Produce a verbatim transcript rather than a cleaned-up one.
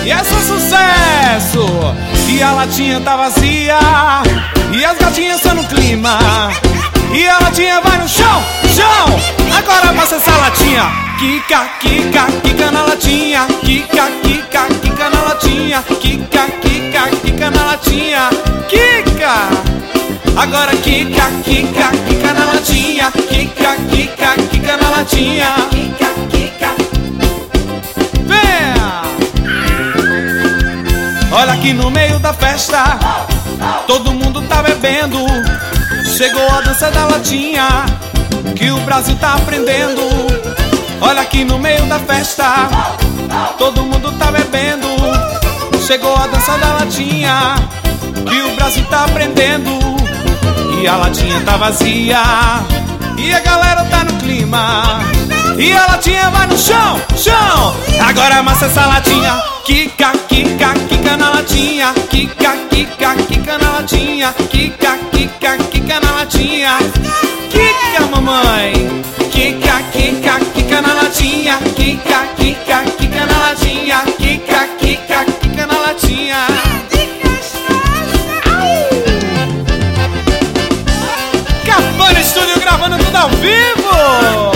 e é só sucesso. E a latinha tá vazia, e as gatinhas são no clima. E a latinha vai no chão, chão. Agora passa essa latinha. Quica, quica, quica na latinha. Quica, quica, quica na latinha. Quica, quica, quica na latinha. Quica. Agora quica, quica, quica na latinha. Quica, quica, quica na latinha. Quica, quica. Venha! Olha aqui no meio da festa, todo mundo tá bebendo. Chegou a dança da latinha, que o Brasil tá aprendendo. Olha aqui no meio da festa, todo mundo tá bebendo. Chegou a dança da latinha, que o Brasil tá aprendendo. E a latinha tá vazia, e a galera tá no clima. E a latinha vai no chão, chão. Agora amassa essa latinha. Quica, quica, quica na latinha. Quica, quica, quica na latinha. Quica, quica, quica na latinha. Quica, mamãe. Quica, quica, quica na latinha. Quica, quica, quica na latinha. Quica, quica, quica na latinha. Capone Estúdio gravando tudo ao vivo.